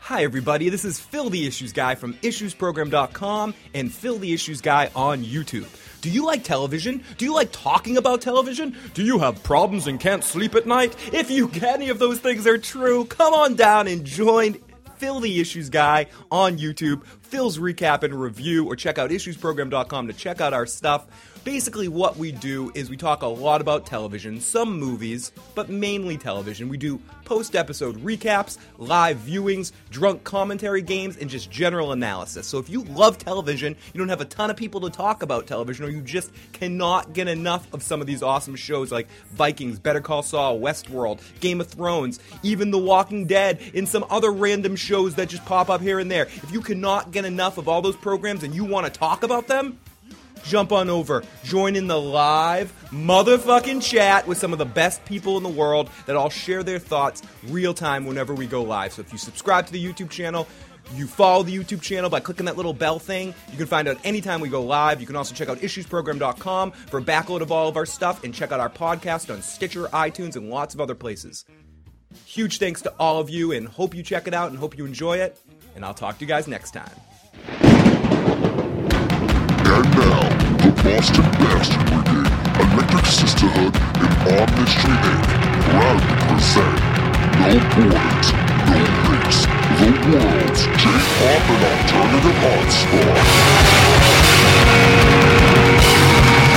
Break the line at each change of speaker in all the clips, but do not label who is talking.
Hi everybody, this is Phil the Issues Guy from IssuesProgram.com and Phil the Issues Guy on YouTube. Do you like television? Do you like talking about television? Do you have problems and can't sleep at night? If any of those things are true, come on down and join Phil the Issues Guy on YouTube, Phil's Recap and Review, or check out IssuesProgram.com to check out our stuff. Basically what we do is we talk a lot about television, some movies, but mainly television. We do post-episode recaps, live viewings, drunk commentary games, and just general analysis. So if you love television, you don't have a ton of people to talk about television, or you just cannot get enough of some of these awesome shows like Vikings, Better Call Saul, Westworld, Game of Thrones, even The Walking Dead, and some other random shows that just pop up here and there. If you cannot get enough of all those programs and you want to talk about them, jump on over, join in the live motherfucking chat with some of the best people in the world that all share their thoughts real time whenever we go live. So if you subscribe to the YouTube channel, you follow the YouTube channel by clicking that little bell thing, you can find out anytime we go live. You can also check out IssuesProgram.com for a backload of all of our stuff, and check out our podcast on Stitcher, iTunes, and lots of other places. Huge thanks to all of you, and hope you check it out and hope you enjoy it, and I'll talk to you guys next time.
And now, the Boston Bastard Brigade, Electric Sisterhood, and Omnistry Inc. proudly present No Borders, No Race, the world's J-pop and alternative hotspot.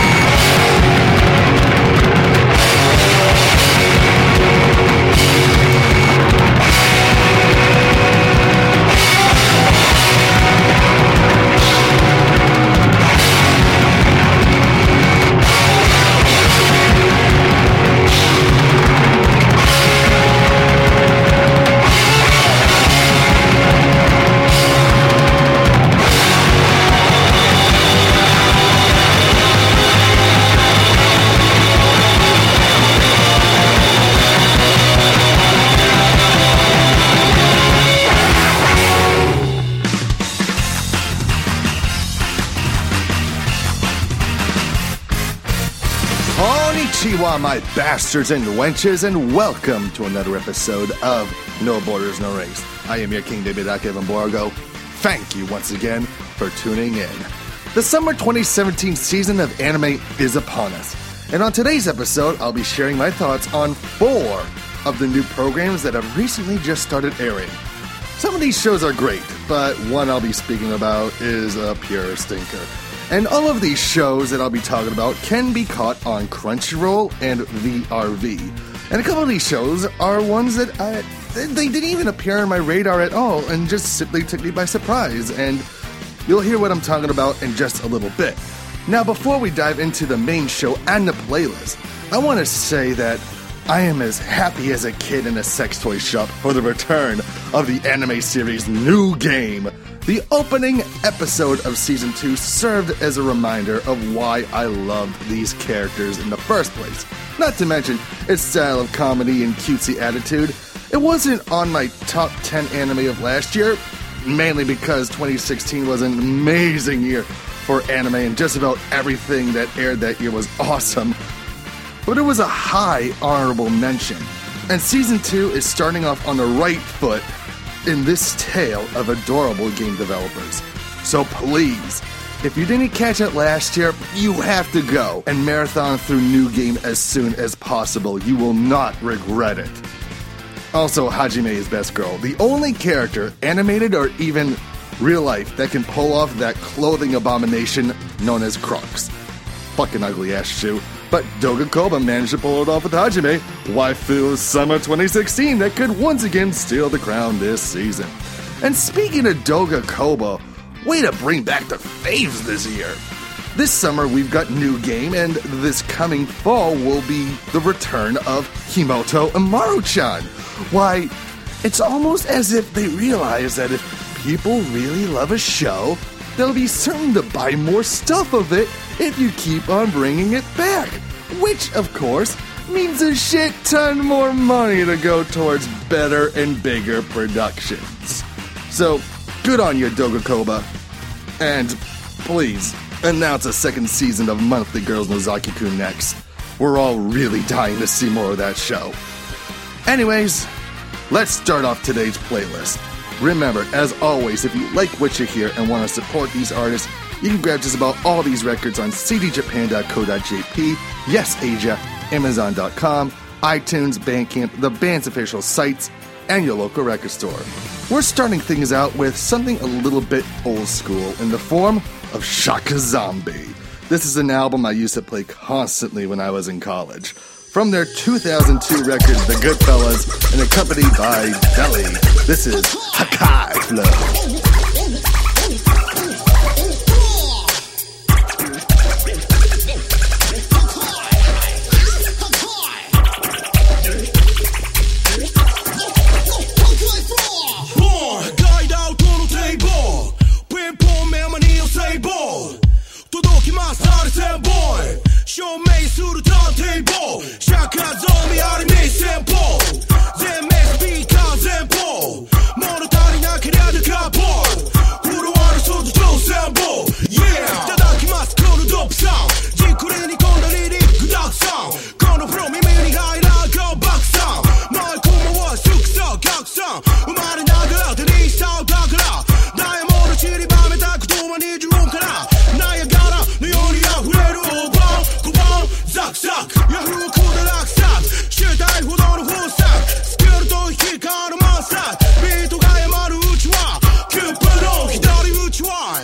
Konnichiwa, my bastards and wenches, and welcome to another episode of No Borders, No Race. I am your King David Evan Borgo. Thank you once again for tuning in. The summer 2017 season of anime is upon us, and on today's episode, I'll be sharing my thoughts on 4 of the new programs that have recently just started airing. Some of these shows are great, but one I'll be speaking about is a pure stinker. And all of these shows that I'll be talking about can be caught on Crunchyroll and VRV. And a couple of these shows are ones that they didn't even appear on my radar at all and just simply took me by surprise. And you'll hear what I'm talking about in just a little bit. Now, before we dive into the main show and the playlist, I want to say that I am as happy as a kid in a sex toy shop for the return of the anime series New Game. The opening episode of Season 2 served as a reminder of why I loved these characters in the first place. Not to mention its style of comedy and cutesy attitude. It wasn't on my top 10 anime of last year, mainly because 2016 was an amazing year for anime and just about everything that aired that year was awesome. But it was a high honorable mention. And Season 2 is starting off on the right foot in this tale of adorable game developers. So please, if you didn't catch it last year, you have to go and marathon through New Game as soon as possible. You will not regret it. Also, Hajime is best girl, the only character, animated or even real life, that can pull off that clothing abomination known as Crocs. Fucking ugly ass shoe. But Doga Koba managed to pull it off with Hajime, waifu summer 2016 that could once again steal the crown this season. And speaking of Doga Koba, way to bring back the faves this year. This summer we've got New Game, and this coming fall will be the return of Himoto Amaru-chan. Why, it's almost as if they realize that if people really love a show, they'll be certain to buy more stuff of it if you keep on bringing it back. Which, of course, means a shit ton more money to go towards better and bigger productions. So, good on you, Doga Koba. And please, announce a second season of Monthly Girls Nozaki-kun next. We're all really dying to see more of that show. Anyways, let's start off today's playlist. Remember, as always, if you like what you hear and want to support these artists, you can grab just about all these records on cdjapan.co.jp, Yes Asia, Amazon.com, iTunes, Bandcamp, the band's official sites, and your local record store. We're starting things out with something a little bit old school in the form of Shaka Zombie. This is an album I used to play constantly when I was in college. From their 2002 record, The Goodfellas, and accompanied by Deli, this is Hakai Flow.
証明するターンテーブルシャカゾンビありみ先方全面スピーカー前方物足りなけりゃデカボールフロアの外上線棒 Yeah いただきますこのドップサウンじっくり煮込んだリリックたくさんこのフロー耳に入らん顔爆散マイクもは祝さ逆算生まれながら手にした歌からダイヤモンド散りばめた言葉に潤からナイアガラのように溢れるオーバーザクザクヤフークで落札したいほどの風作スキルと引き換わるマスタービートが謝るうちはキュープの左打ちは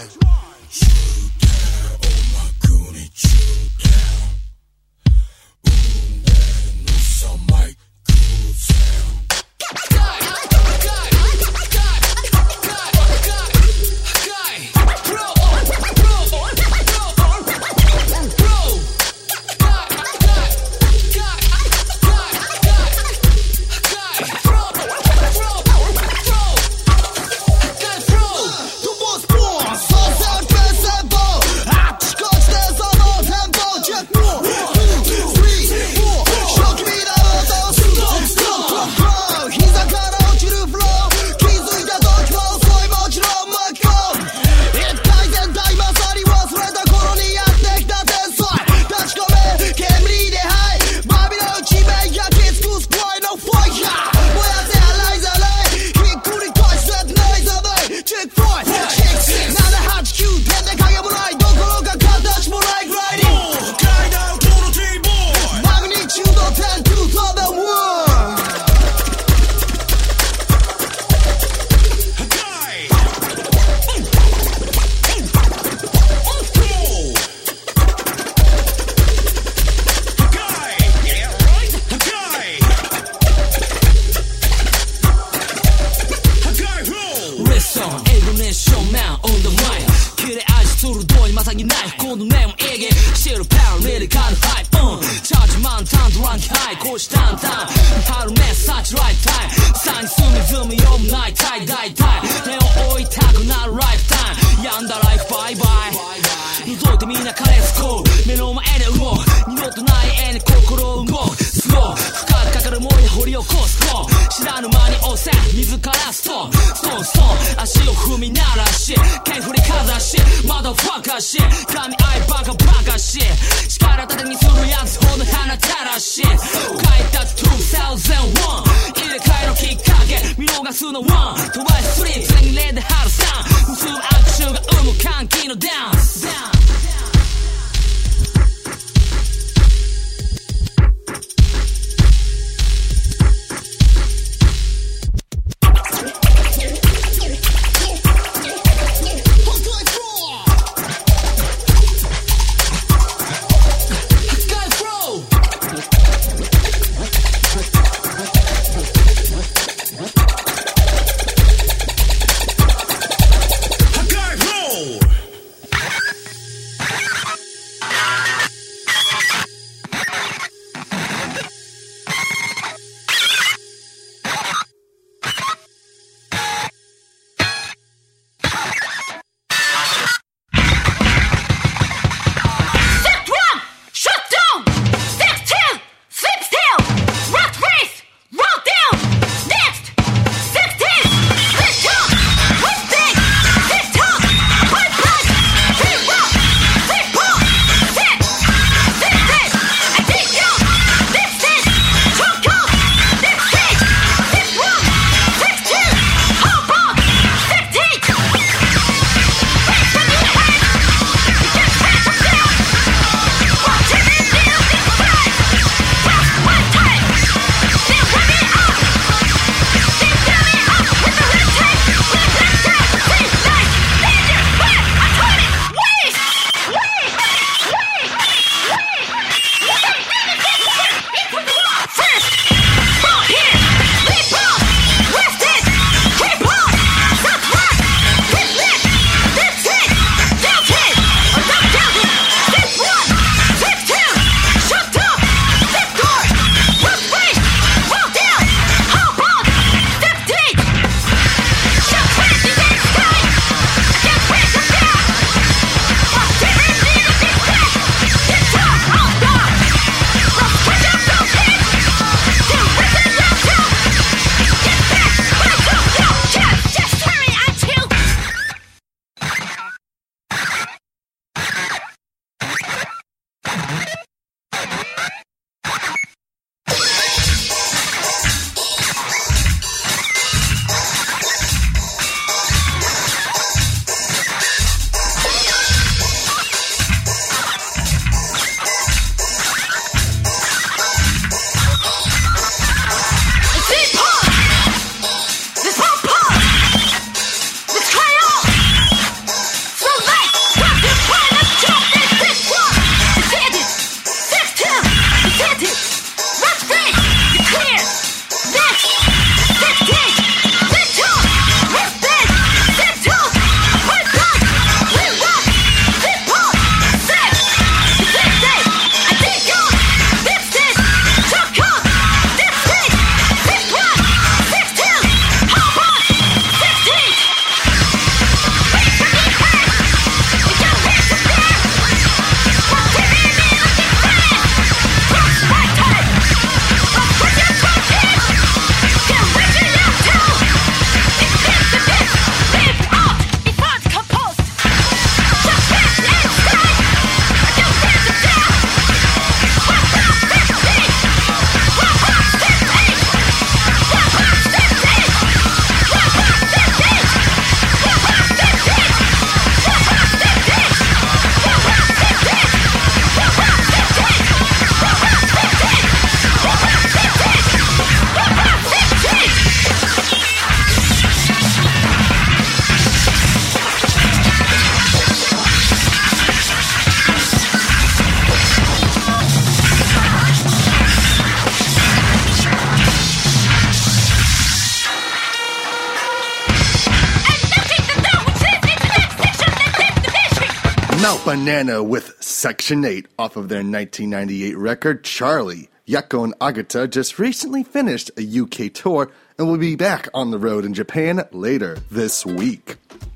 Melt Banana with Section 8 off of their 1998 record, Charlie. Yako and Agata just recently finished a UK tour and will be back on the road in Japan later this week.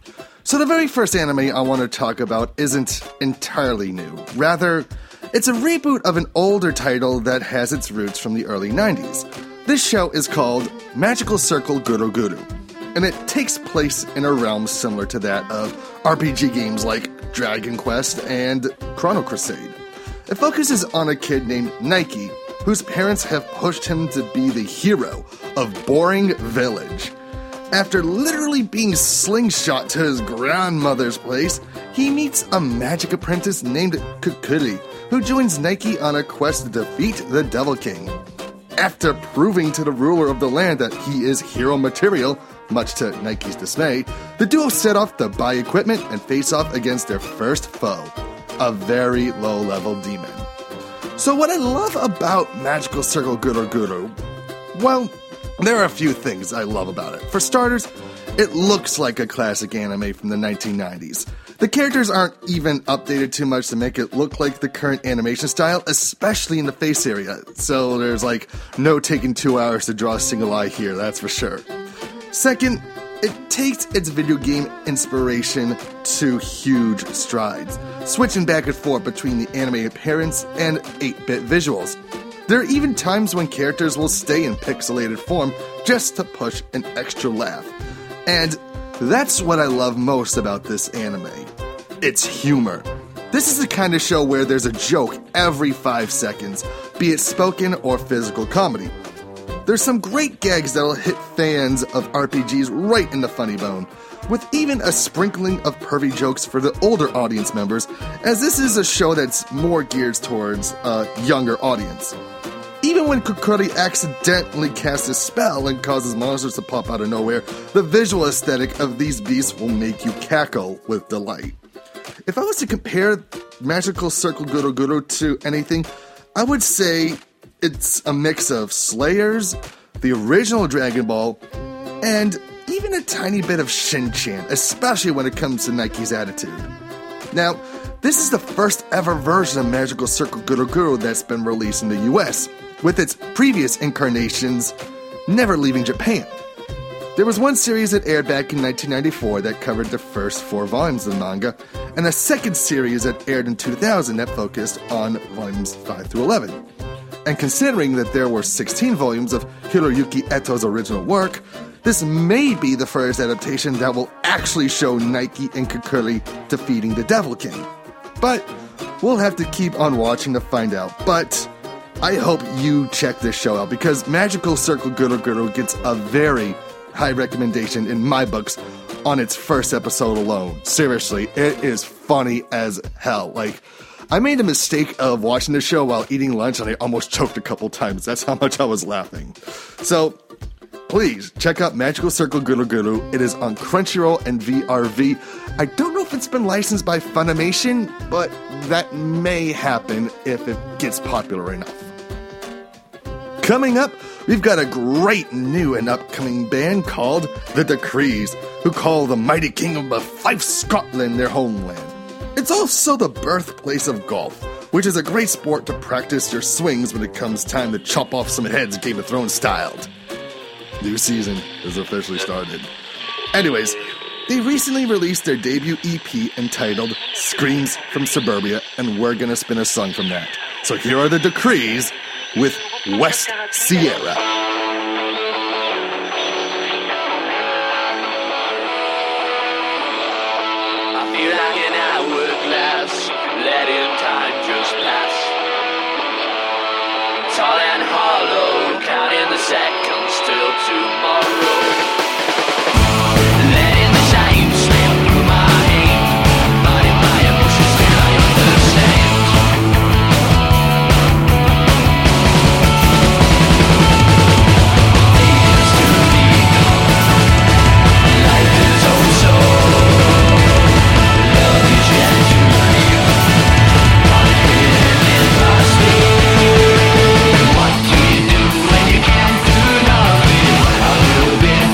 So the very first anime I want to talk about isn't entirely new. Rather, it's a reboot of an older title that has its roots from the early 90s. This show is called Magical Circle Guru Guru, and it takes place in a realm similar to that of RPG games like Dragon Quest and Chrono Crusade. It focuses on a kid named Nike, whose parents have pushed him to be the hero of Boring Village. After literally being slingshot to his grandmother's place, he meets a magic apprentice named Kukuri, who joins Nike on a quest to defeat the Devil King. After proving to the ruler of the land that he is hero material, much to Nike's dismay, the duo set off to buy equipment and face off against their first foe, a very low-level demon. So what I love about Magical Circle Guru Guru, well, there are a few things I love about it. For starters, it looks like a classic anime from the 1990s. The characters aren't even updated too much to make it look like the current animation style, especially in the face area. So there's no taking 2 hours to draw a single eye here, that's for sure. Second, it takes its video game inspiration to huge strides, switching back and forth between the anime appearance and 8-bit visuals. There are even times when characters will stay in pixelated form just to push an extra laugh. And that's what I love most about this anime. It's humor. This is the kind of show where there's a joke every 5 seconds, be it spoken or physical comedy. There's some great gags that'll hit fans of RPGs right in the funny bone, with even a sprinkling of pervy jokes for the older audience members, as this is a show that's more geared towards a younger audience. Even when Kukuri accidentally casts a spell and causes monsters to pop out of nowhere, the visual aesthetic of these beasts will make you cackle with delight. If I was to compare Magical Circle Guru Guru to anything, I would say it's a mix of Slayers, the original Dragon Ball, and even a tiny bit of Shin-Chan, especially when it comes to Nike's attitude. Now, this is the first ever version of Magical Circle Guru Guru that's been released in the US, with its previous incarnations never leaving Japan. There was one series that aired back in 1994 that covered the first 4 volumes of the manga, and a second series that aired in 2000 that focused on volumes 5 through 11. And considering that there were 16 volumes of Hiroyuki Eto's original work, this may be the first adaptation that will actually show Nike and Kukuri defeating the Devil King. But we'll have to keep on watching to find out. But I hope you check this show out, because Magical Circle Guru Guru gets a very high recommendation in my books on its first episode alone. Seriously, it is funny as hell. I made the mistake of watching the show while eating lunch, and I almost choked a couple times. That's how much I was laughing. So, please, check out Magical Circle Guru Guru. It is on Crunchyroll and VRV. I don't know if it's been licensed by Funimation, but that may happen if it gets popular enough. Coming up, we've got a great new and upcoming band called The Decrees, who call the mighty kingdom of Fife, Scotland their homeland. It's also the birthplace of golf, which is a great sport to practice your swings when it comes time to chop off some heads Game of Thrones styled. New season is officially started. Anyways, they recently released their debut EP entitled Screams from Suburbia, and we're gonna spin a song from that. So here are The Decrees with West Sierra.
Letting time just pass. Tall and hollow, counting the seconds till tomorrow. Letting the shame slip through my hand, fighting my emotions till I understand. Years to be gone, life is also. Love is yet to live. What do you do when you can't do nothing? I will be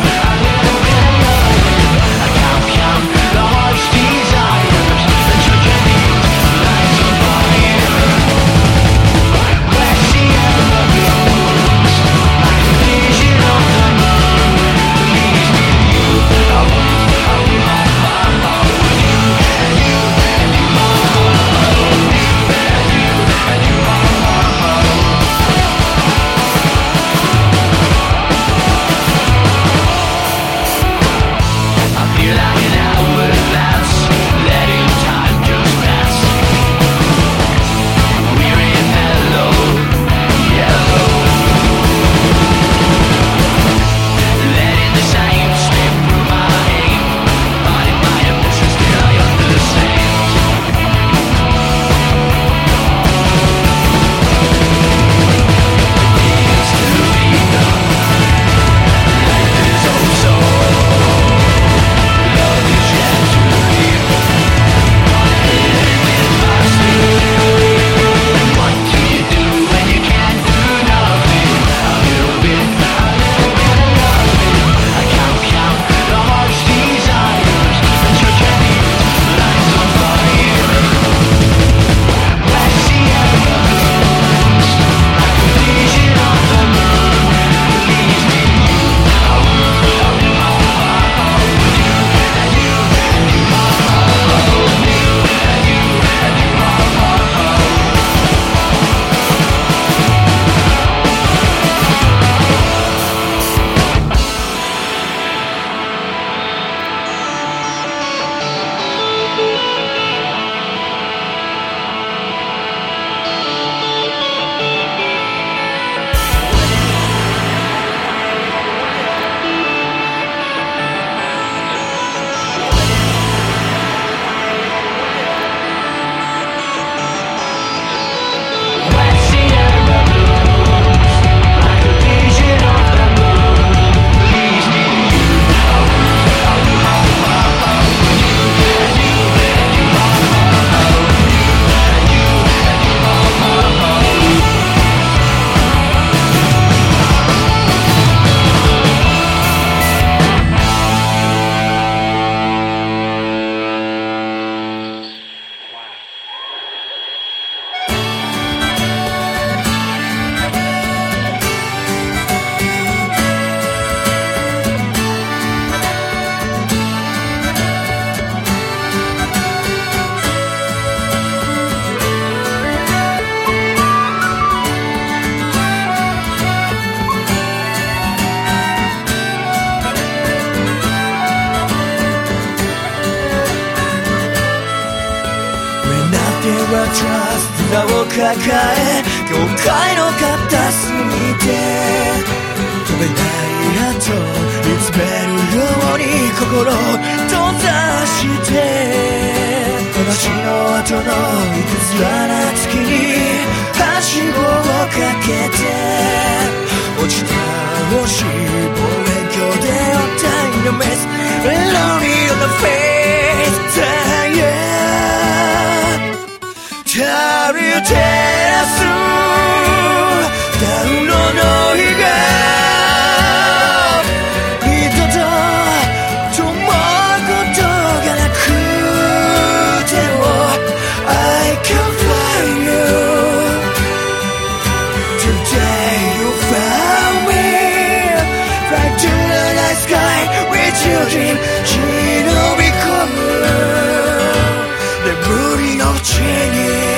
trust 砂を抱え境界の片隅で飛べない後見つめるように心を閉ざして私の後のいたずらな月にはしごをかけて落ちた星望遠鏡で追った the mess lonely on the face yeah 旅照らすダウンロード日が二度と灯ることがなくても I can find you Today you found me Fly to the night sky with your dream 忍び込む眠りの地に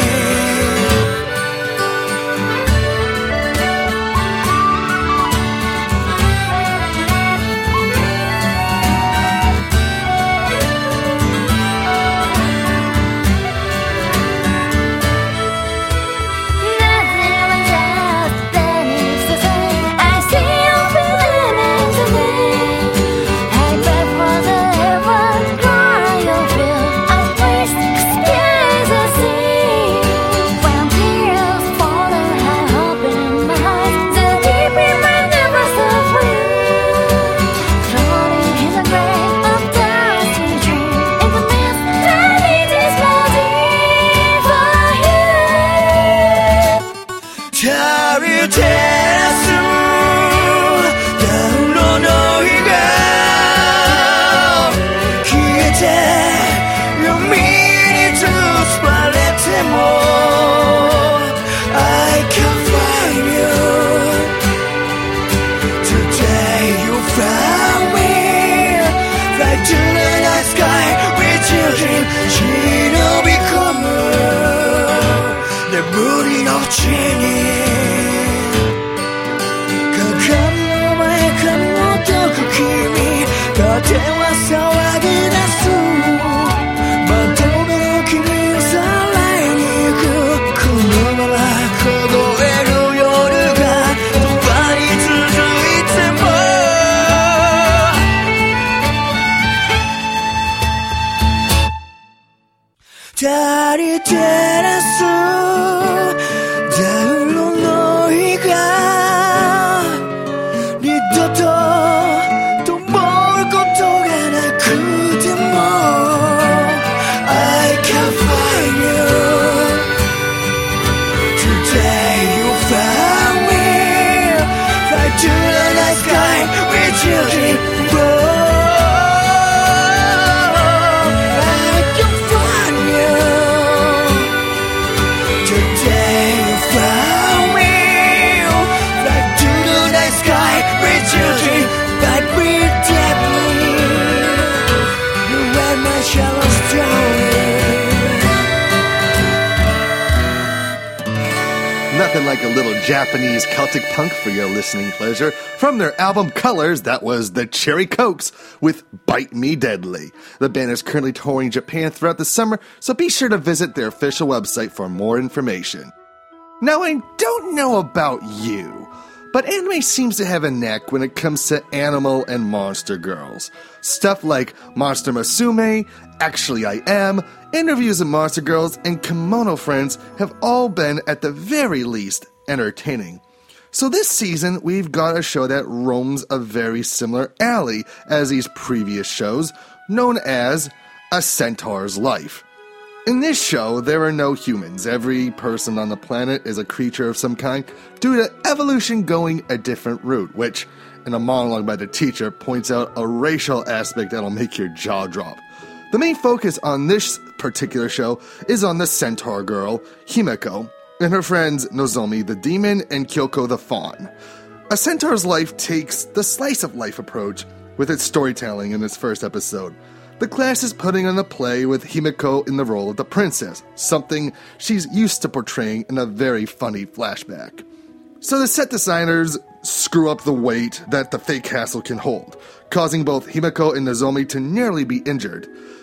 Nothing like a little Japanese Celtic punk for your listening pleasure. From their album Colors, that was the Cherry Cokes with Bite Me Deadly. The band is currently touring Japan throughout the summer, so be sure to visit their official website for more information. Now, I don't know about you, but anime seems to have a knack when it comes to animal and monster girls. Stuff like Monster Musume, Actually I Am, Interviews with Monster Girls, and Kimono Friends have all been, at the very least, entertaining. So this season, we've got a show that roams a very similar alley as these previous shows, known as A Centaur's Life. In this show, there are no humans. Every person on the planet is a creature of some kind due to evolution going a different route, which, in a monologue by the teacher, points out a racial aspect that'll make your jaw drop. The main focus on this particular show is on the centaur girl, Himeko, and her friends Nozomi the demon and Kyoko the fawn. A Centaur's Life takes the slice-of-life approach with its storytelling in its first episode. The class is putting on a play with Himeko in the role of the princess, something she's used to portraying in a very funny flashback. So the set designers screw up the weight that the fake castle can hold, causing both Himeko and Nozomi to nearly be injured.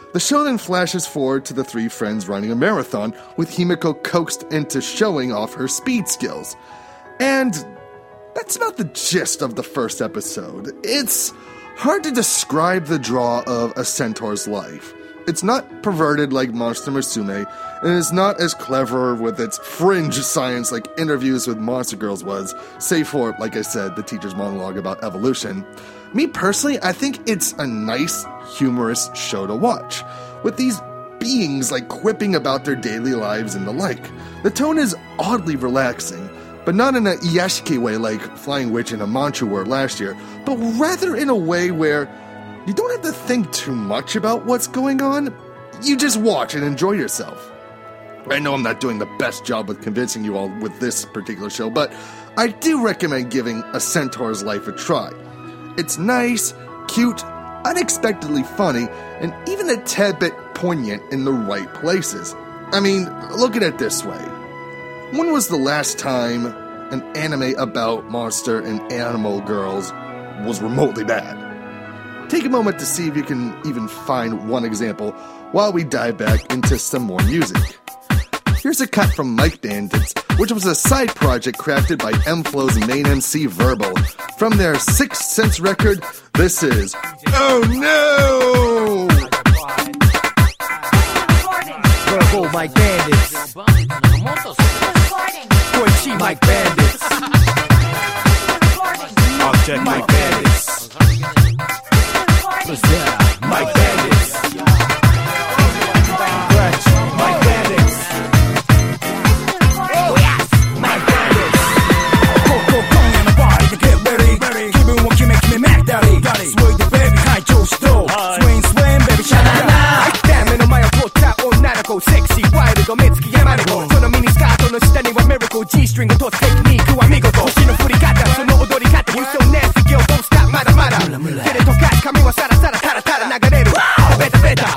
The show then flashes forward to the three friends running a marathon, with Himiko coaxed into showing off her speed skills. And that's about the gist of the first episode. It's hard to describe the draw of a centaur's life. It's not perverted like Monster Musume, and it's not as clever with its fringe science like Interviews with Monster Girls was, save for, like I said, the teacher's monologue about evolution. Me personally, I think it's a nice, humorous show to watch, with these beings like quipping about their daily lives and the like. The tone is oddly relaxing, but not in a Iyashiki way like Flying Witch and a Manchu were last year, but rather in a way where you don't have to think too much about what's going on. You just watch and enjoy yourself. I know I'm not doing the best job with convincing you all with this particular show, but I do recommend giving A Centaur's Life a try. It's nice, cute, unexpectedly funny, and even a tad bit poignant in the right places. I mean, look at it this way. When was the last time an anime about monster and animal girls was remotely bad? Take a moment to see if you can even find one example while we dive back into some more music. Here's a cut from Mike Bandits, which was a side project crafted by M-Flow's main MC Verbal. From their Sixth Sense record, this is Oh No!
Verbal Mike Bandits. Koichi Mike Bandits. Object Mike Bandits. Mike Bandits. Mike Bandits. Oh yes, Mike Bandits. Go,今夜のバーで get ready. 気分を決めMac Daddy. Sway the baby, 会長しと Swing baby, シャララ。目の前を通った女の子、セクシーワイルド目つき山猫。そのミニスカートの下にはミラクル G-string を通すテクニックは見事。星の振り方、その踊り方、You so nasty girl, don't stop, まだまだ。手で溶かし髪はサラサラタラタラ流れる。ベタベタ。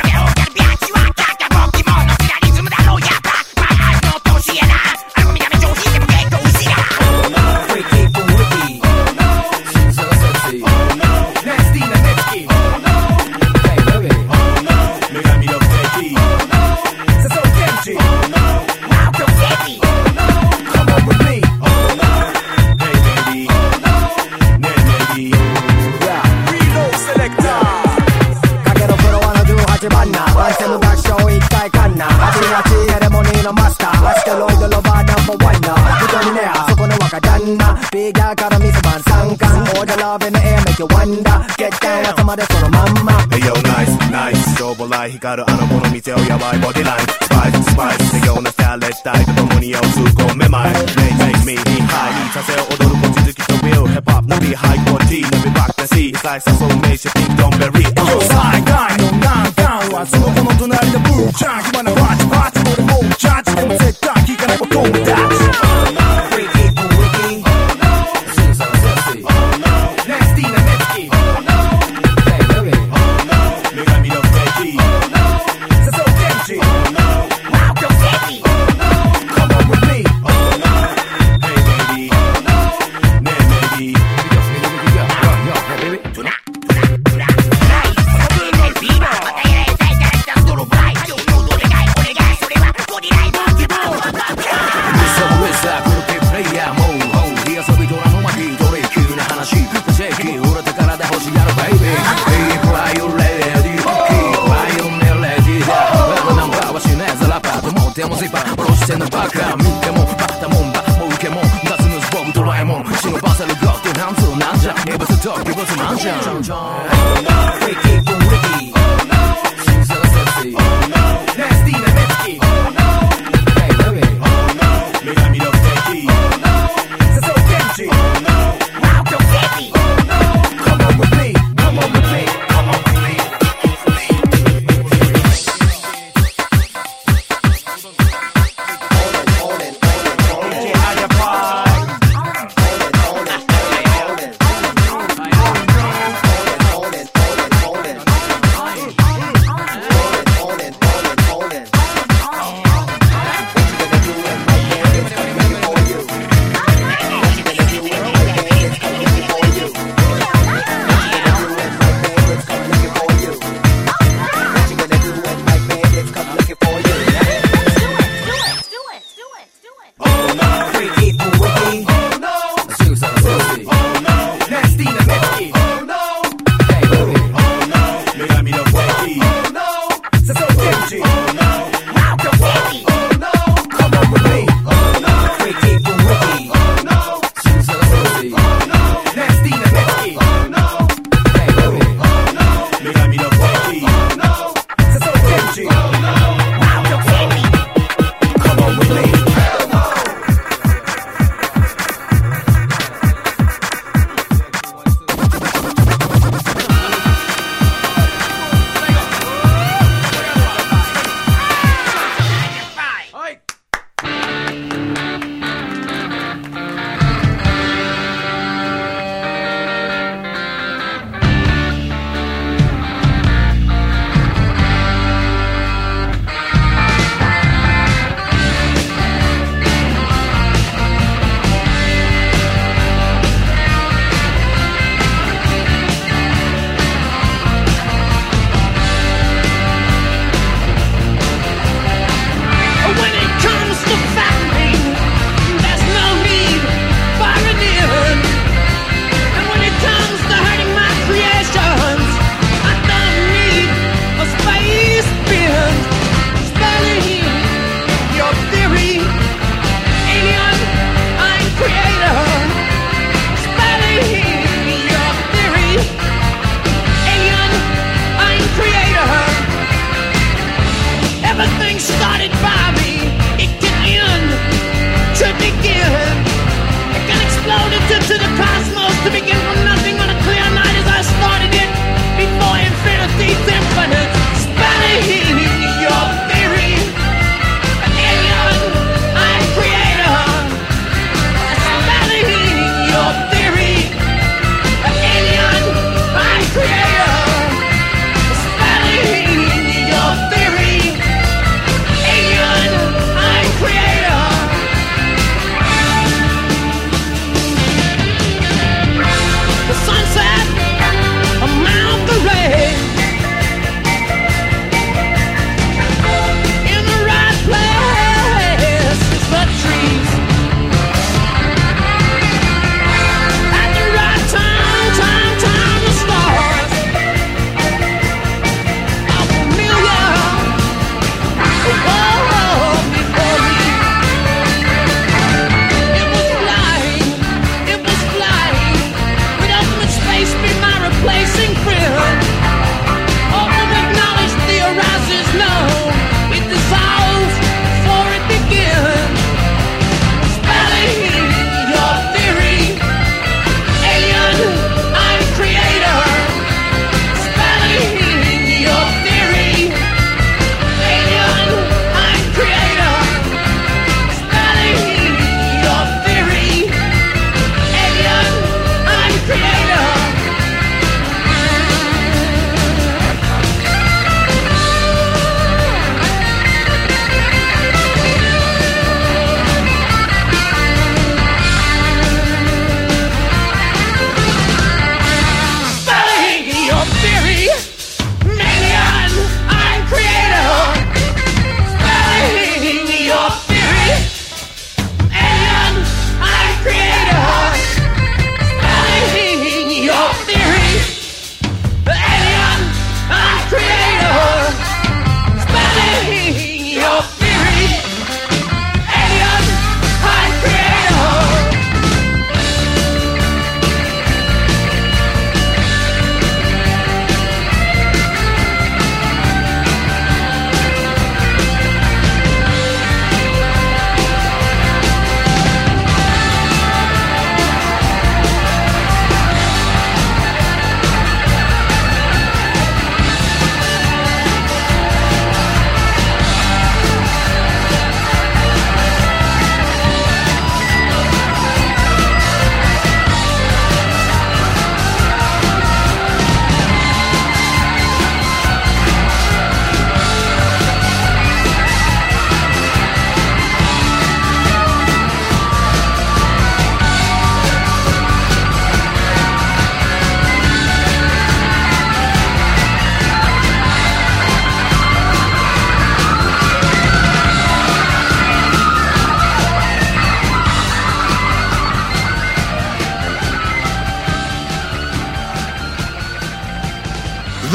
光るあの子の店をやばいボディラインスパイススパイス手用なスタイレッタイと共に酔う通行めまい Take me high させを踊る望月と Bill Hip Hop の Be High Quality の Be Back なし It's like 誘う名詞 Pink Don't Berry 最大の難関はその子の隣のブーちゃん暇なパチパチ俺もジャッジでも絶対聞かないこともダッチ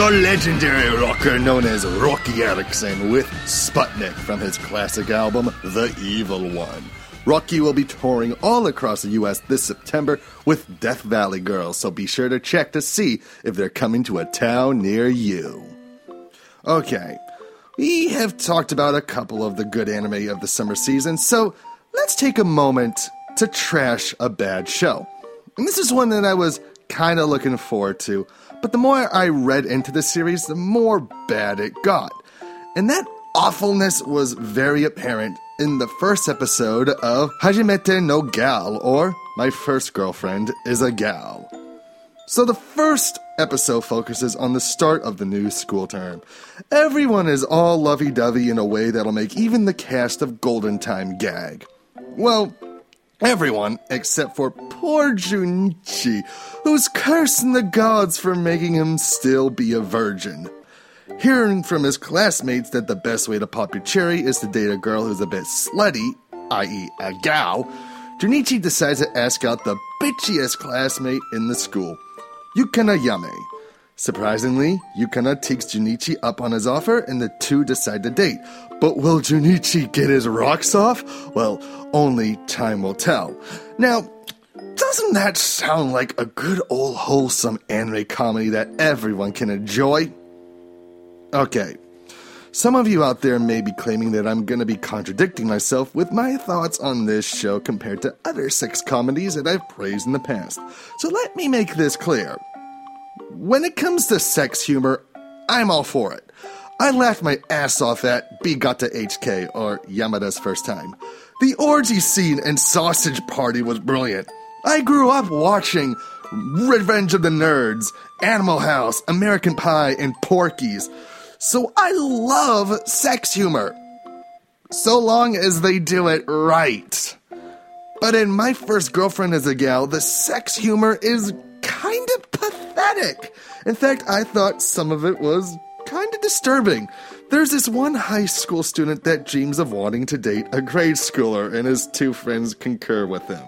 the legendary rocker known as Rocky Erickson with Sputnik from his classic album, The Evil One. Rocky will be touring all across the U.S. this September with Death Valley Girls, so be sure to check to see if they're coming to a town near you. Okay, we have talked about a couple of the good anime of the summer season, so let's take a moment to trash a bad show. And this is one that I was kind of looking forward to, but the more I read into the series, the more bad it got. And that awfulness was very apparent in the first episode of Hajimete no Gal, or My First Girlfriend is a Gal. So the first episode focuses on the start of the new school term. Everyone is all lovey-dovey in a way that'll make even the cast of Golden Time gag. Well, everyone except for poor Junichi, who's cursing the gods for making him still be a virgin. Hearing from his classmates that the best way to pop your cherry is to date a girl who's a bit slutty, i.e. a gal, Junichi decides to ask out the bitchiest classmate in the school, Yukana Yame. Surprisingly, Yukana takes Junichi up on his offer and the two decide to date. But will Junichi get his rocks off? Well, only time will tell. Now, doesn't that sound like a good old wholesome anime comedy that everyone can enjoy? Okay, some of you out there may be claiming that I'm going to be contradicting myself with my thoughts on this show compared to other sex comedies that I've praised in the past. So let me make this clear. When it comes to sex humor, I'm all for it. I laughed my ass off at Bigata HK, or Yamada's First Time. The orgy scene and sausage party was brilliant. I grew up watching Revenge of the Nerds, Animal House, American Pie, and Porky's. So I love sex humor, so long as they do it right. But in My First Girlfriend is a Gal, the sex humor is kind of pathetic. In fact, I thought some of it was kind of disturbing. There's this one high school student that dreams of wanting to date a grade schooler, and his two friends concur with him.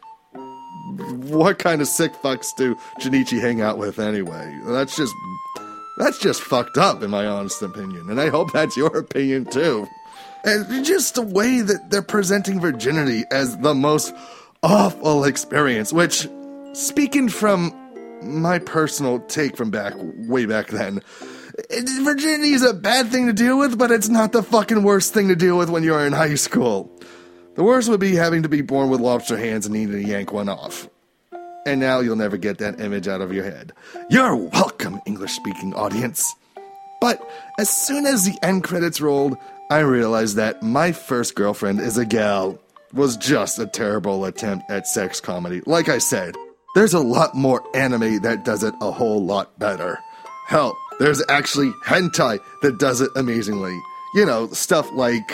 What kind of sick fucks do Junichi hang out with anyway? That's just fucked up, in my honest opinion, and I hope that's your opinion too. And just the way that they're presenting virginity as the most awful experience, which, speaking from my personal take from way back then, virginity is a bad thing to deal with, but it's not the fucking worst thing to deal with when you're in high school. The worst would be having to be born with lobster hands and needing to yank one off. And now you'll never get that image out of your head. You're welcome, English-speaking audience. But as soon as the end credits rolled, I realized that My First Girlfriend is a Gal was just a terrible attempt at sex comedy. Like I said, there's a lot more anime that does it a whole lot better. Hell, there's actually hentai that does it amazingly. You know, stuff like...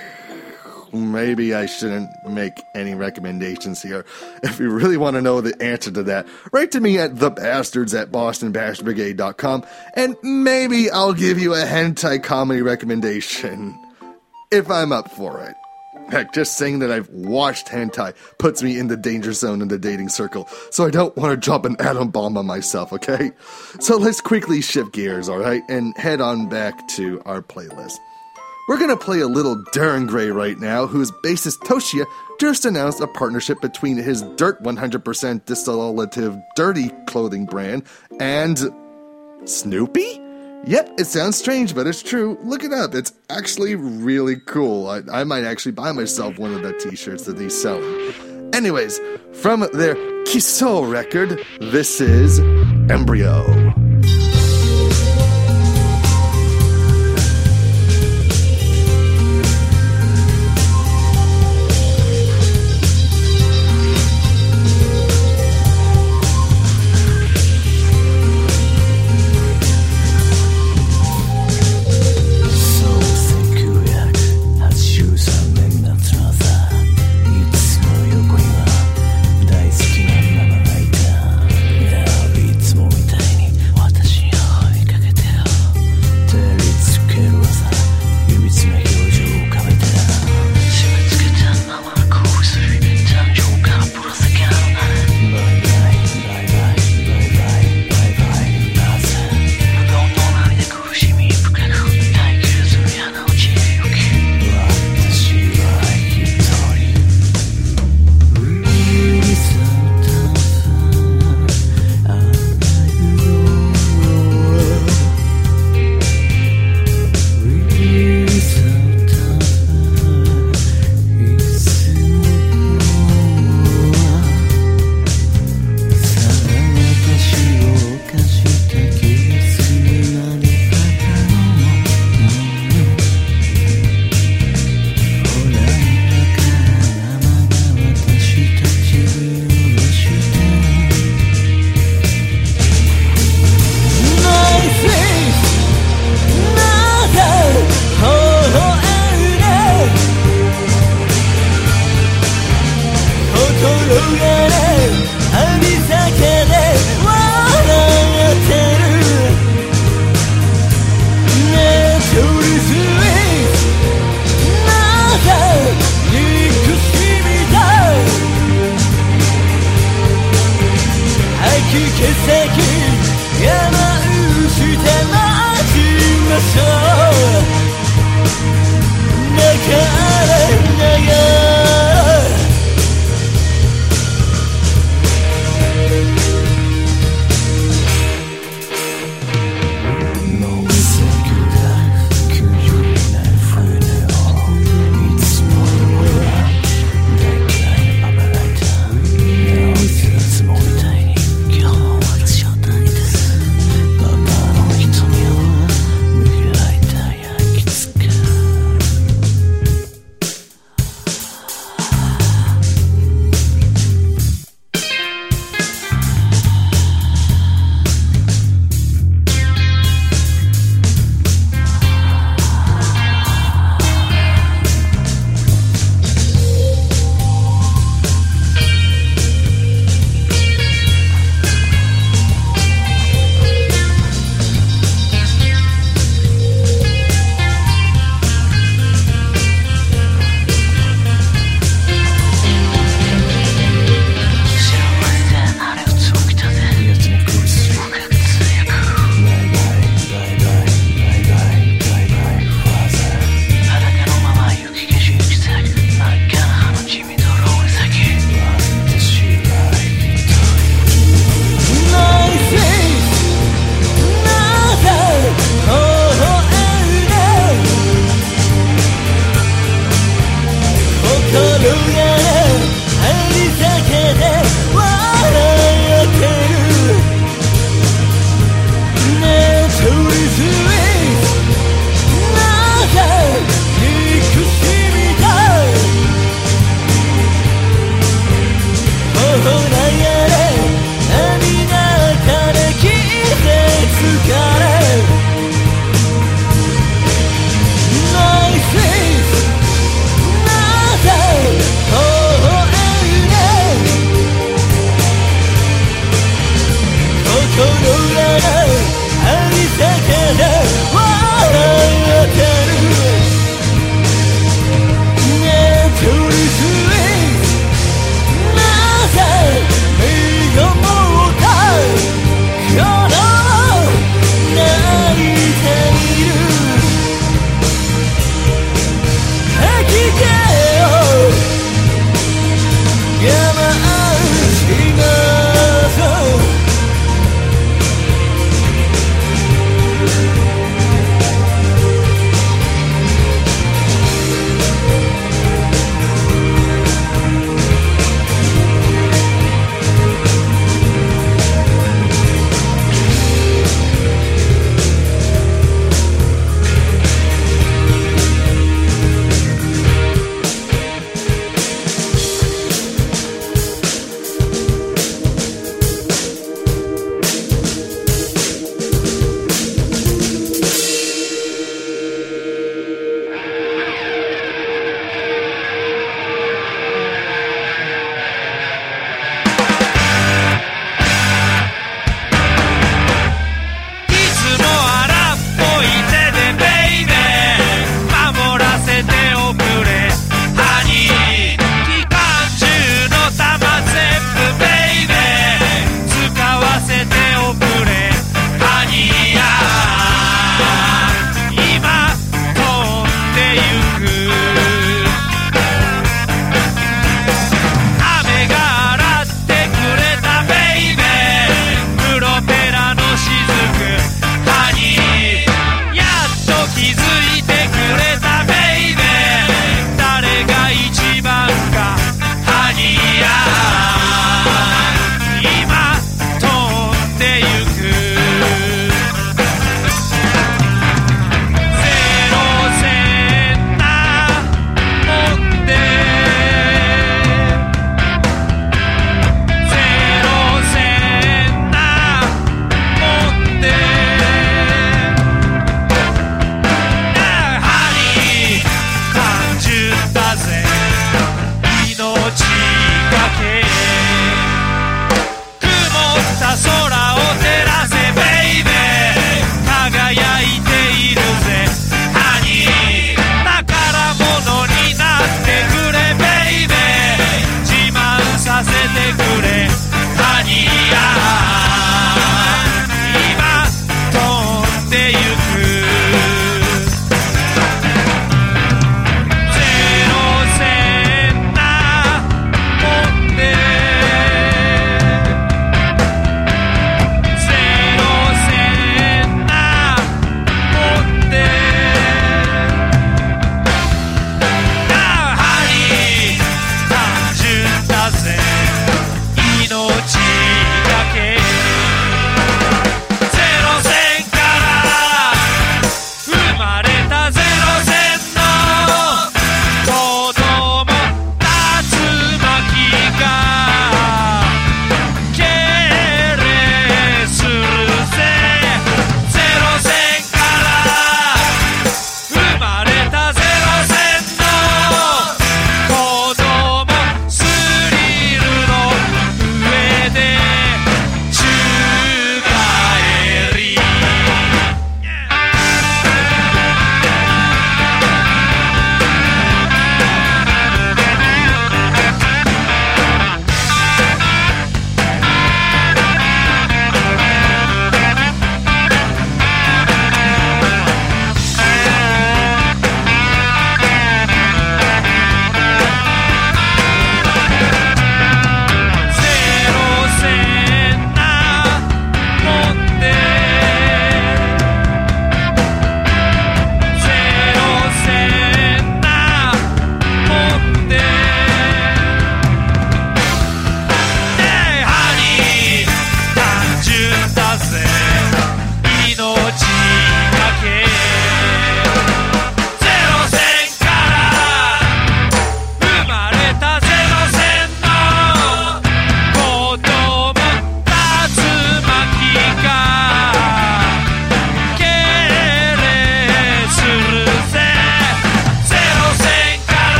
Maybe I shouldn't make any recommendations here. If you really want to know the answer to that, write to me at thebastards@bostonbashbrigade.com, and maybe I'll give you a hentai comedy recommendation. If I'm up for it. Heck, just saying that I've watched hentai puts me in the danger zone in the dating circle, so I don't want to drop an atom bomb on myself, okay? So let's quickly shift gears, alright, and head on back to our playlist. We're gonna play a little Darren Gray right now, whose bassist Toshiya just announced a partnership between his Dirt 100% dissolutive dirty clothing brand and Snoopy? Yep, it sounds strange, but it's true. Look it up. It's actually really cool. I might actually buy myself one of the t-shirts that he's selling. Anyways, from their Kiso record, this is Embryo.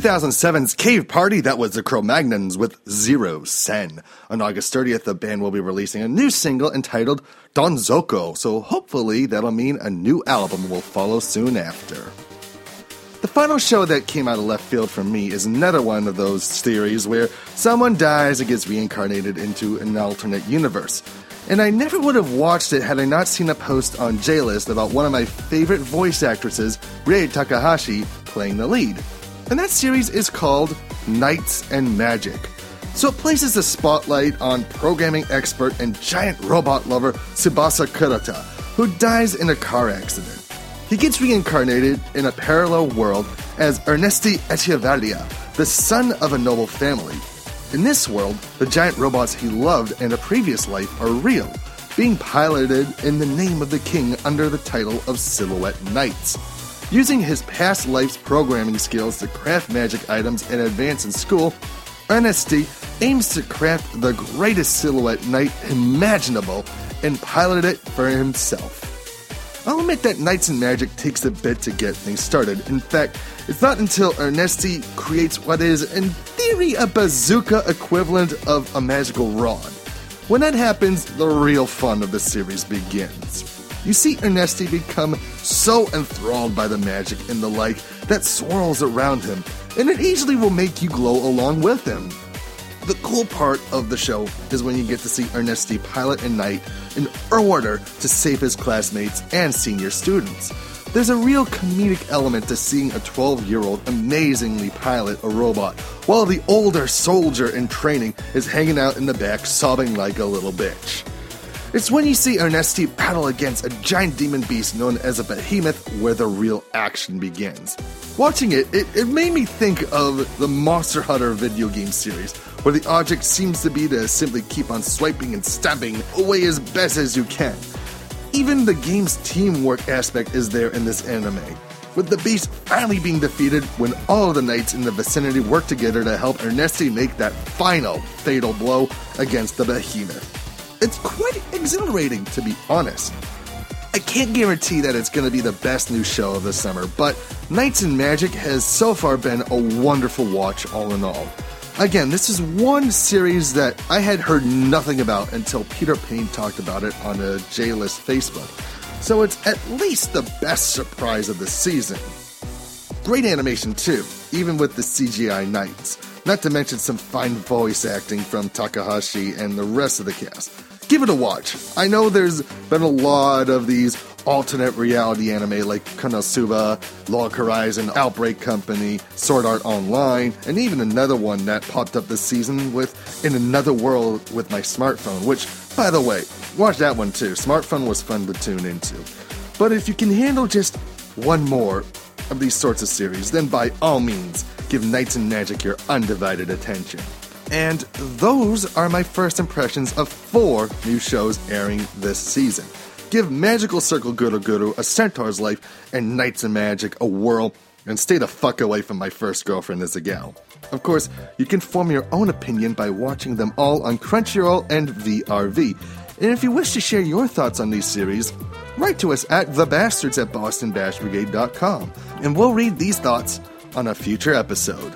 2007's Cave Party, that was the Cro-Magnons with Zero Sen. On August 30th, the band will be releasing a new single entitled Donzoko, so hopefully that'll mean a new album will follow soon after. The final show that came out of left field for me is another one of those theories where someone dies and gets reincarnated into an alternate universe. And I never would have watched it had I not seen a post on J-List about one of my favorite voice actresses, Rei Takahashi, playing the lead. And that series is called Knights and Magic. So it places the spotlight on programming expert and giant robot lover Tsubasa Kurata, who dies in a car accident. He gets reincarnated in a parallel world as Ernesti Echevarria, the son of a noble family. In this world, the giant robots he loved in a previous life are real, being piloted in the name of the king under the title of Silhouette Knights. Using his past life's programming skills to craft magic items and advance in school, Ernesti aims to craft the greatest Silhouette Knight imaginable and pilot it for himself. I'll admit that Knights and Magic takes a bit to get things started. In fact, it's not until Ernesti creates what is, in theory, a bazooka equivalent of a magical rod. When that happens, the real fun of the series begins. You see Ernesti become so enthralled by the magic and the light that swirls around him, and it easily will make you glow along with him. The cool part of the show is when you get to see Ernesti pilot a knight in order to save his classmates and senior students. There's a real comedic element to seeing a 12-year-old amazingly pilot a robot, while the older soldier in training is hanging out in the back sobbing like a little bitch. It's when you see Ernesti battle against a giant demon beast known as a behemoth where the real action begins. Watching it made me think of the Monster Hunter video game series, where the object seems to be to simply keep on swiping and stabbing away as best as you can. Even the game's teamwork aspect is there in this anime, with the beast finally being defeated when all of the knights in the vicinity work together to help Ernesti make that final fatal blow against the behemoth. It's quite exhilarating, to be honest. I can't guarantee that it's going to be the best new show of the summer, but Knights and Magic has so far been a wonderful watch all in all. Again, this is one series that I had heard nothing about until Peter Payne talked about it on a J-List Facebook, so it's at least the best surprise of the season. Great animation too, even with the CGI knights, not to mention some fine voice acting from Takahashi and the rest of the cast. Give it a watch. I know there's been a lot of these alternate reality anime like Konosuba, Log Horizon, Outbreak Company, Sword Art Online, and even another one that popped up this season with In Another World with My Smartphone, which, by the way, watch that one too. Smartphone was fun to tune into. But if you can handle just one more of these sorts of series, then by all means, give Knights and Magic your undivided attention. And those are my first impressions of 4 new shows airing this season. Give Magical Circle Guru Guru, A Centaur's Life, and Knights and Magic a whirl, and stay the fuck away from My First Girlfriend is a Gal. Of course, you can form your own opinion by watching them all on Crunchyroll and VRV. And if you wish to share your thoughts on these series, write to us at thebastards@boston-brigade.com, and we'll read these thoughts on a future episode.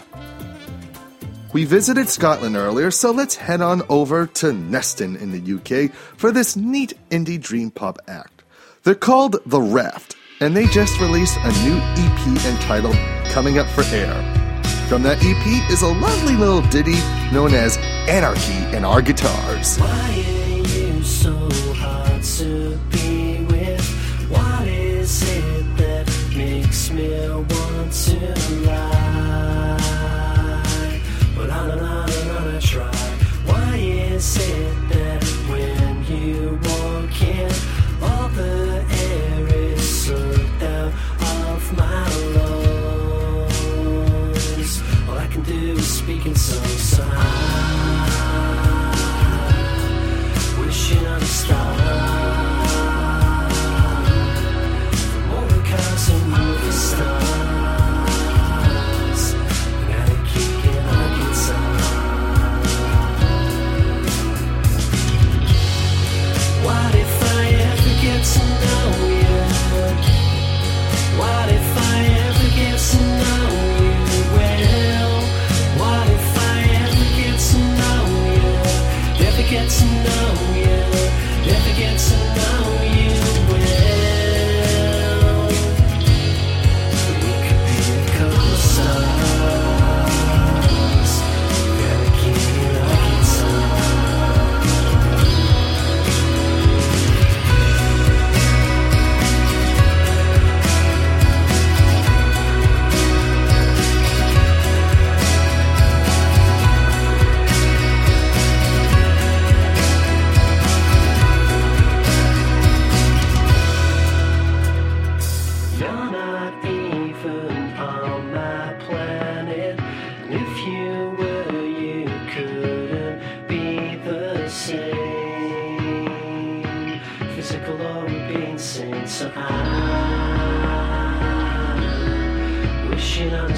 We visited Scotland earlier, so let's head on over to Neston in the UK for this neat indie dream pop act. They're called The Raft, and they just released a new EP entitled Coming Up for Air. From that EP is a lovely little ditty known as Anarchy in Our Guitars.
Why are you so hard to be with? What is it that makes me want to lie? But on and on and on I try. Why is it that when you walk in, all the air is sucked out of my lungs? All I can do is speak in songs, so I wishing on a star. From all the cars and movie stars. What if I ever get to know you? What if I ever get to know you well?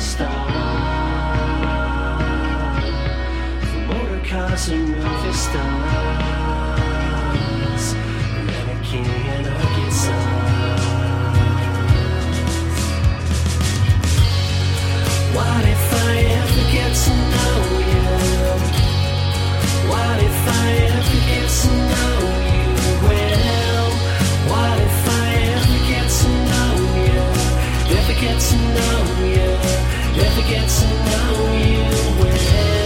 Cars and movie stars, Renegade and Arkansas. What if I ever get to know you? What if I ever get to know you well? What if I ever get to know you? Ever get to know you? Ever get to know you well?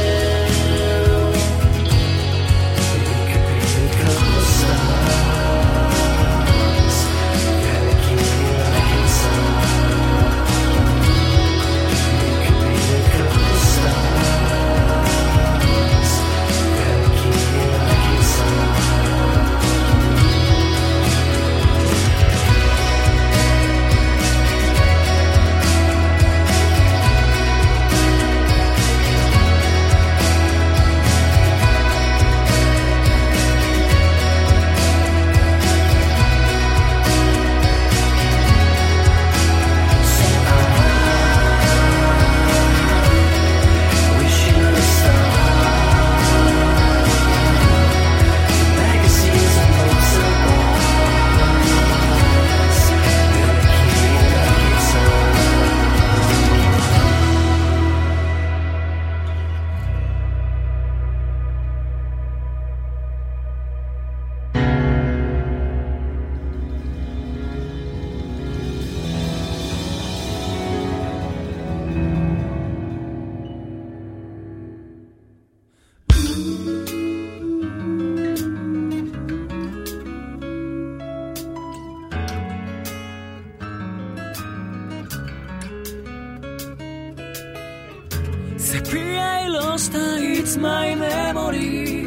Sepia色した It's my memory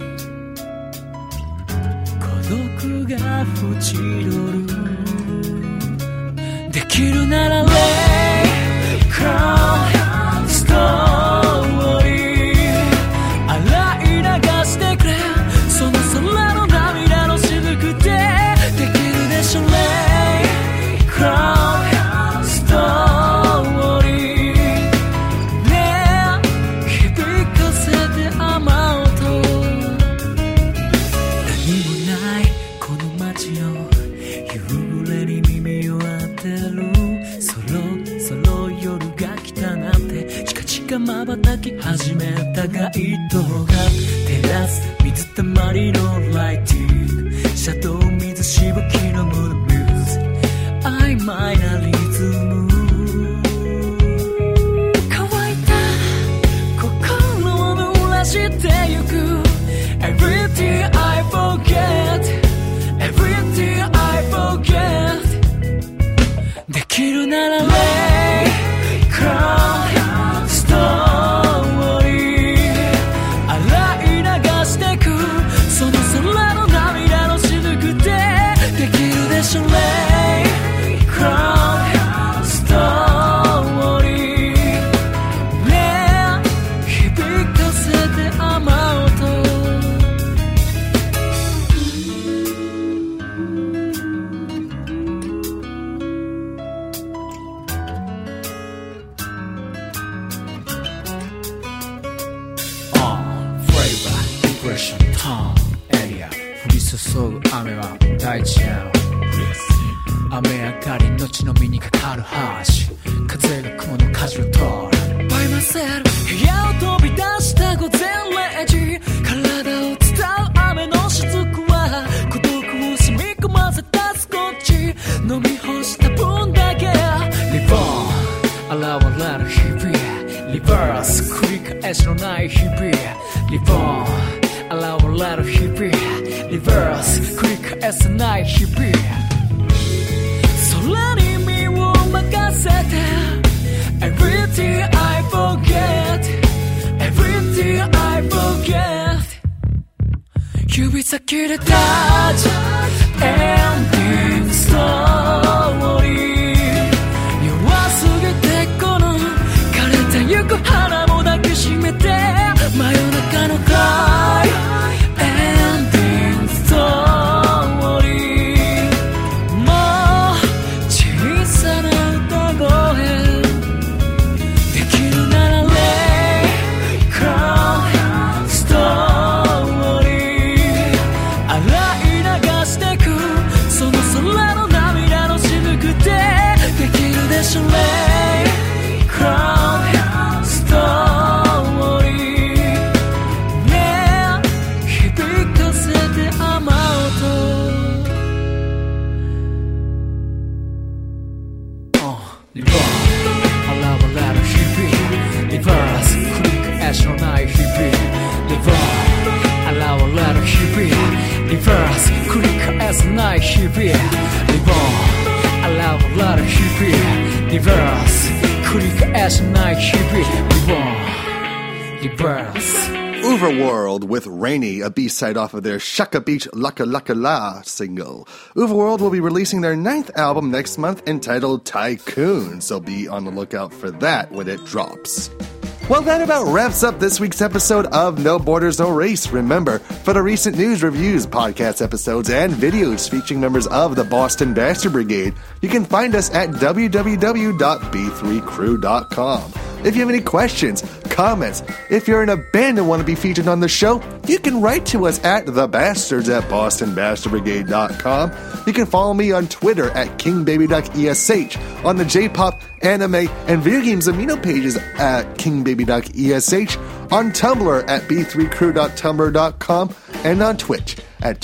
孤独が落ちるできるなら Lay Crown Story 洗い流してくれその空の涙のしぶくでできるでしょ Lay Crown Story瞬き始めた街灯が照らす水たまりのライティングシャドウ水しぶきのムードミュージック曖昧なリズム乾いた心を濡らしてゆく Everything I forget Everything I forget できるなら Lay Crown Lay Crown Story ね響かせて雨音Flavor Depression Town Area 降り注ぐ雨は大地へ雨上がりの血の実にかかる橋風が雲の舵を取る By myself 部屋を飛び出した午前0時体を伝う雨の雫は孤独を染み込ませたスコッチ飲み干した分だけ Live on 現れる日々 Reverse 繰り返しのない日々 Live on 現れる日々 Reverse 繰り返さない日々空に身を任せて Everything I forget Everything I forget 指先で Touch Ending Story 弱すぎてこの枯れてゆく花も抱きしめて真夜中のCry Ending Story hippie Reborn I love a lot of hippie Reverse繰り返しない hippie Reborn Reverse
Overworld with Rainy, a B-side off of their Shaka Beach Laka Laka La single. Overworld will be releasing their 9th album next month entitled Tycoon, so be on the lookout for that when it drops. Well, that about wraps up this week's episode of No Borders, No Race. Remember, for the recent news, reviews, podcast episodes, and videos featuring members of the Boston Bastard Brigade, you can find us at www.b3crew.com. If you have any questions, comments, if you're in a band and want to be featured on the show, you can write to us at thebastards@bostonbastardbrigade.com. You can follow me on Twitter at KingBabyDuckESH, on the J-pop, anime, and video games amino pages at KingBabyDuckESH, on Tumblr at b3crew.tumblr.com, and on Twitch at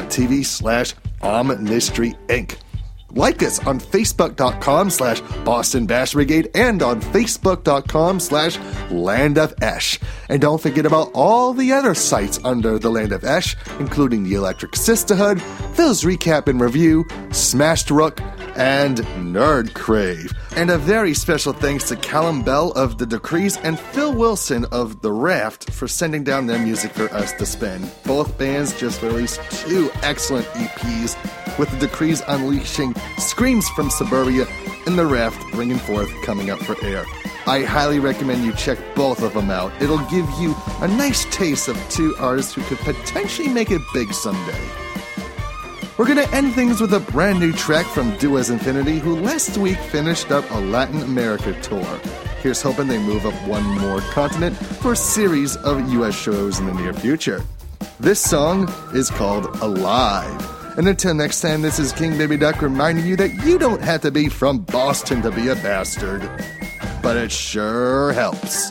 twitch.tv/OmNistryInc. Like us on Facebook.com/Boston Bash Brigade and on Facebook.com/Land of Esh. And don't forget about all the other sites under the Land of Esh, including the Electric Sisterhood, Phil's Recap and Review, Smashed Rook, and Nerd Crave. And a very special thanks to Callum Bell of The Decrees and Phil Wilson of The Raft for sending down their music for us to spin. Both bands just released 2 excellent EPs, with The Decrees unleashing Screams from Suburbia and The Raft bringing forth Coming Up for Air. I highly recommend you check both of them out. It'll give you a nice taste of 2 artists who could potentially make it big someday. We're going to end things with a brand new track from Duas Infinity, who last week finished up a Latin America tour. Here's hoping they move up one more continent for a series of US shows in the near future. This song is called Alive. And until next time, this is King Baby Duck reminding you that you don't have to be from Boston to be a bastard. But it sure helps.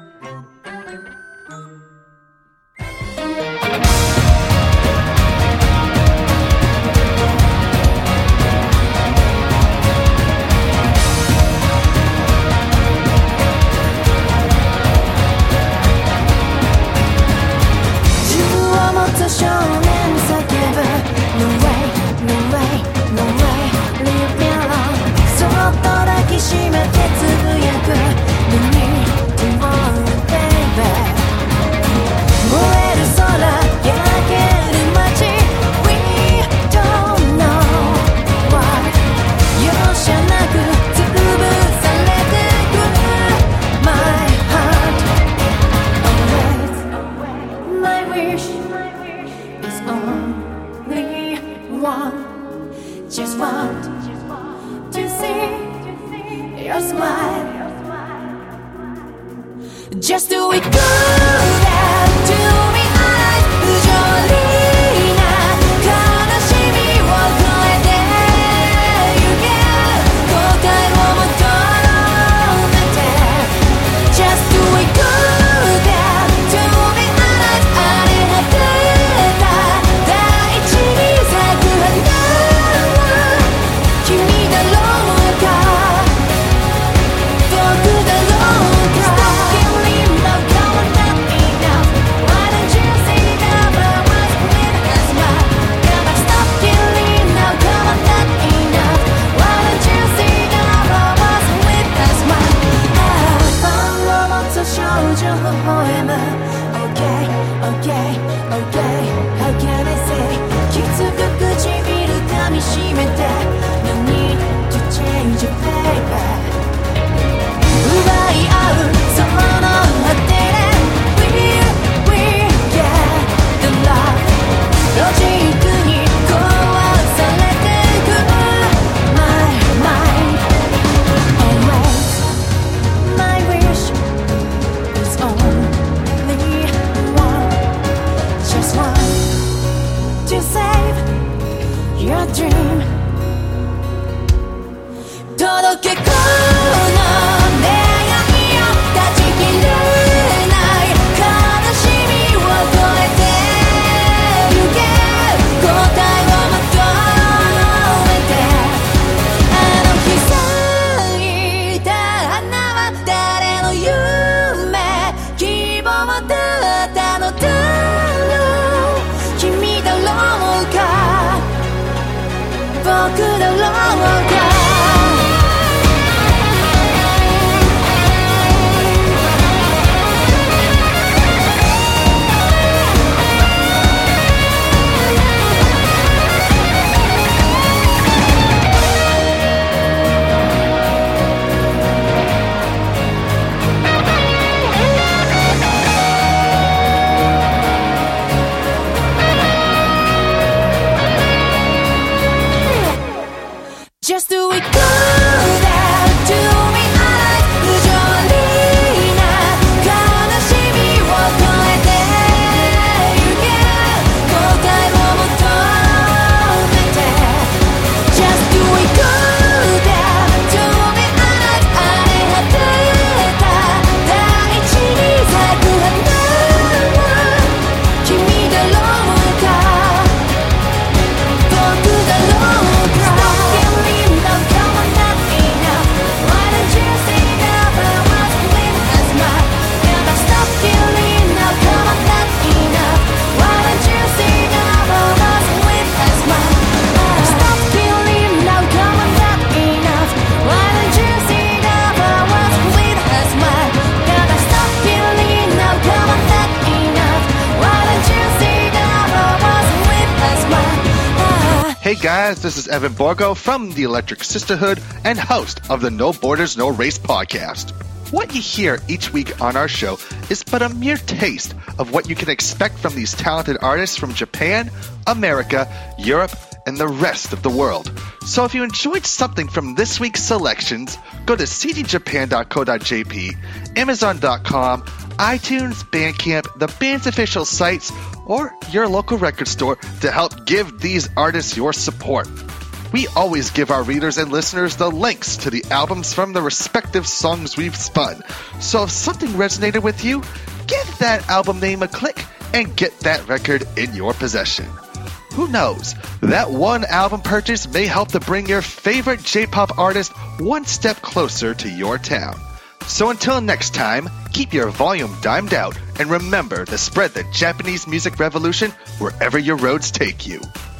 Just want to see your smile. Just do it good and do me right. 不条理な悲しみを越えてゆけ。答えを求めて Just do it good and do me right. あり果てた大地に咲く花君だろうか僕だろうか Your dream 届けこの願いを
Hey guys, this is Evan Borgo from the Electric Sisterhood and host of the No Borders, No Race podcast. What you hear each week on our show is but a mere taste of what you can expect from these talented artists from Japan, America, Europe, and the rest of the world. So if you enjoyed something from this week's selections, go to cdjapan.co.jp, Amazon.com, iTunes, Bandcamp, the band's official sites, or your local record store to help give these artists your support. We always give our readers and listeners the links to the albums from the respective songs we've spun. So if something resonated with you, give that album name a click and get that record in your possession. Who knows? That one album purchase may help to bring your favorite J-pop artist one step closer to your town. So until next time, keep your volume dimed out and remember to spread the Japanese music revolution wherever your roads take you.